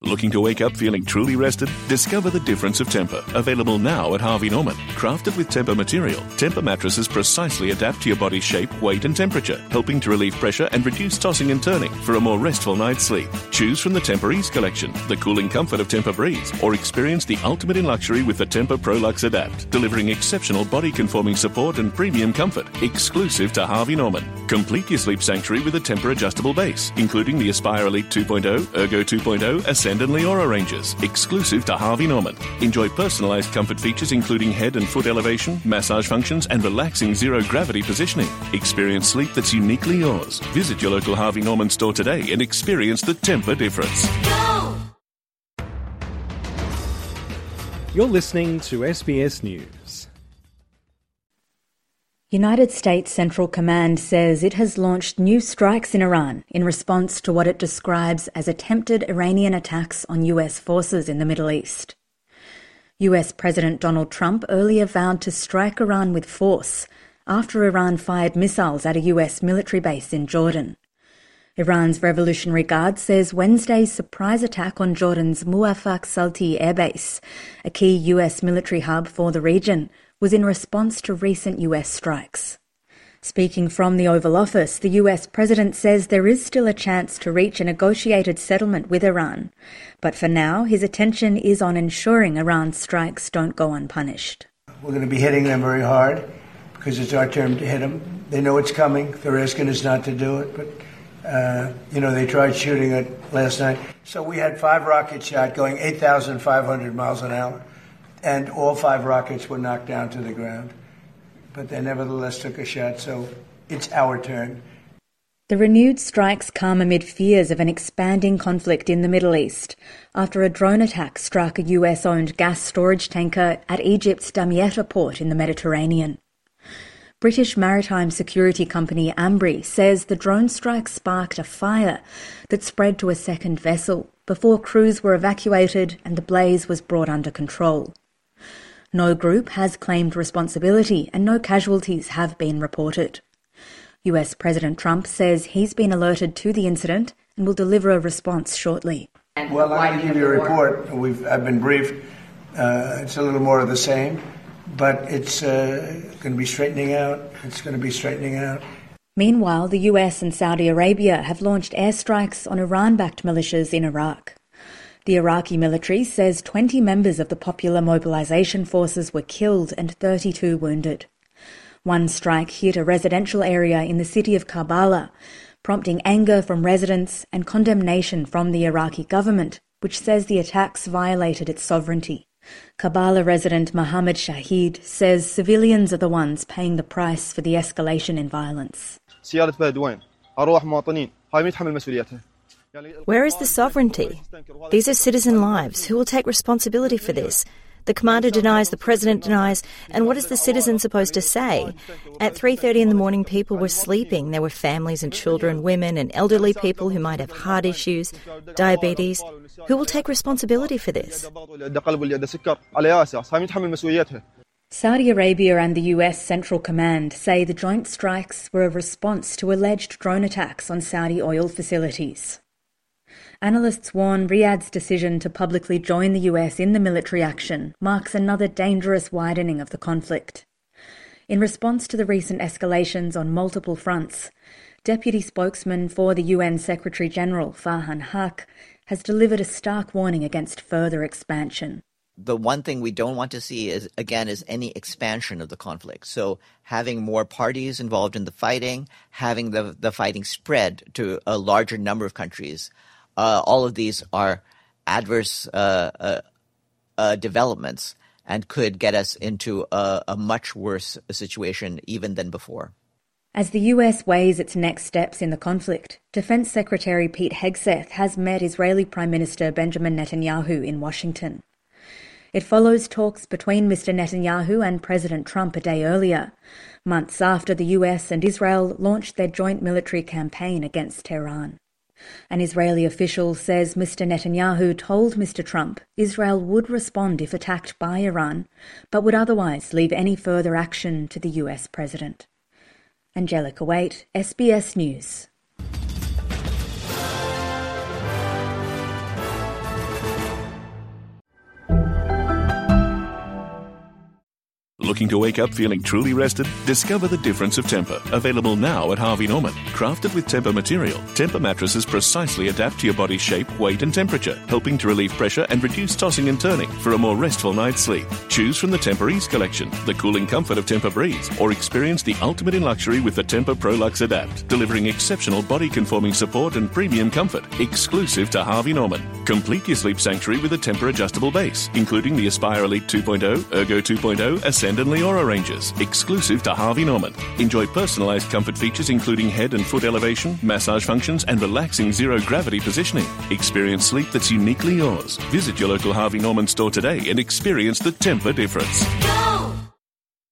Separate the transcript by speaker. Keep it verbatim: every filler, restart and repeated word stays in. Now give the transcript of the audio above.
Speaker 1: Looking to wake up feeling truly rested? Discover the difference of Tempur. Available now at Harvey Norman. Crafted with Tempur material, Tempur mattresses precisely adapt to your body's shape, weight and temperature, helping to relieve pressure and reduce tossing and turning for a more restful night's sleep. Choose from the Tempur Ease collection, the cooling comfort of Tempur Breeze, or experience the ultimate in luxury with the Tempur ProLux Adapt, delivering exceptional body-conforming support and premium comfort, exclusive to Harvey Norman. Complete your sleep sanctuary with a Tempur adjustable base, including the Aspire Elite two point oh, Ergo two point oh, Ascend and Leora ranges, exclusive to Harvey Norman. Enjoy personalized comfort features including head and foot elevation, massage functions, and relaxing zero-gravity positioning. Experience sleep that's uniquely yours. Visit your local Harvey Norman store today and experience the Tempur difference.
Speaker 2: Go!
Speaker 3: You're listening to S B S News.
Speaker 4: United States Central Command says it has launched new strikes in Iran in response to what it describes as attempted Iranian attacks on U S forces in the Middle East. U S President Donald Trump earlier vowed to strike Iran with force after Iran fired missiles at a U S military base in Jordan. Iran's Revolutionary Guard says Wednesday's surprise attack on Jordan's Muwafaq Salti airbase, a key U S military hub for the region, was in response to recent U S strikes. Speaking from the Oval Office, the U S president says there is still a chance to reach a negotiated settlement with Iran, but for now his attention is on ensuring Iran's strikes don't go unpunished.
Speaker 5: We're going to be hitting them very hard because it's our turn to hit them. They know it's coming. They're asking us not to do it, but Uh, you know, they tried shooting it last night. So we had five rockets shot going eight thousand five hundred miles an hour, and all five rockets were knocked down to the ground. But they nevertheless took a shot, so it's our turn.
Speaker 4: The renewed strikes come amid fears of an expanding conflict in the Middle East after a drone attack struck a U S-owned gas storage tanker at Egypt's Damietta port in the Mediterranean. British maritime security company Ambri says the drone strike sparked a fire that spread to a second vessel before crews were evacuated and the blaze was brought under control. No group has claimed responsibility and no casualties have been reported. U S President Trump says he's been alerted to the incident and will deliver a response shortly.
Speaker 5: Well, I can give you a report. We've, I've been briefed. Uh, it's a little more of the same. But it's uh, going to be straightening out. It's going to be straightening out.
Speaker 4: Meanwhile, the U S and Saudi Arabia have launched airstrikes on Iran-backed militias in Iraq. The Iraqi military says twenty members of the Popular Mobilization Forces were killed and thirty-two wounded. One strike hit a residential area in the city of Karbala, prompting anger from residents and condemnation from the Iraqi government, which says the attacks violated its sovereignty. Karbala resident Mohammed Shahid says civilians are the ones paying the price for the escalation in violence.
Speaker 6: Where is the sovereignty? These are citizen lives. Who will take responsibility for this? The commander denies, the president denies, and what is the citizen supposed to say? At three thirty in the morning, people were sleeping. There were families and children, women and elderly people who might have heart issues, diabetes. Who will take responsibility for this?
Speaker 4: Saudi Arabia and the U S Central Command say the joint strikes were a response to alleged drone attacks on Saudi oil facilities. Analysts warn Riyadh's decision to publicly join the U S in the military action marks another dangerous widening of the conflict. In response to the recent escalations on multiple fronts, Deputy Spokesman for the U N Secretary-General Farhan Haq has delivered a stark warning against further expansion.
Speaker 7: The one thing we don't want to see is, again, is any expansion of the conflict. So having more parties involved in the fighting, having the, the fighting spread to a larger number of countries, uh, all of these are adverse uh, uh, uh, developments and could get us into a, a much worse situation even than before.
Speaker 4: As the U S weighs its next steps in the conflict, Defense Secretary Pete Hegseth has met Israeli Prime Minister Benjamin Netanyahu in Washington. It follows talks between Mister Netanyahu and President Trump a day earlier, months after the U S and Israel launched their joint military campaign against Tehran. An Israeli official says Mister Netanyahu told Mister Trump Israel would respond if attacked by Iran, but would otherwise leave any further action to the U S president. Angelica Waite, S B S News.
Speaker 1: Looking to wake up feeling truly rested? Discover the difference of Tempur. Available now at Harvey Norman. Crafted with Tempur material, Tempur mattresses precisely adapt to your body's shape, weight and temperature, helping to relieve pressure and reduce tossing and turning for a more restful night's sleep. Choose from the Tempur Ease collection, the cooling comfort of Tempur Breeze, or experience the ultimate in luxury with the Tempur ProLux Adapt, delivering exceptional body-conforming support and premium comfort, exclusive to Harvey Norman. Complete your sleep sanctuary with a Tempur adjustable base, including the Aspire Elite two point oh, Ergo two point oh, Ascend and Leora ranges, exclusive to Harvey Norman. Enjoy personalized comfort features including head and foot elevation, massage functions, and relaxing zero-gravity positioning. Experience sleep that's uniquely yours. Visit your local Harvey Norman store today and experience the Tempur difference.
Speaker 2: Go!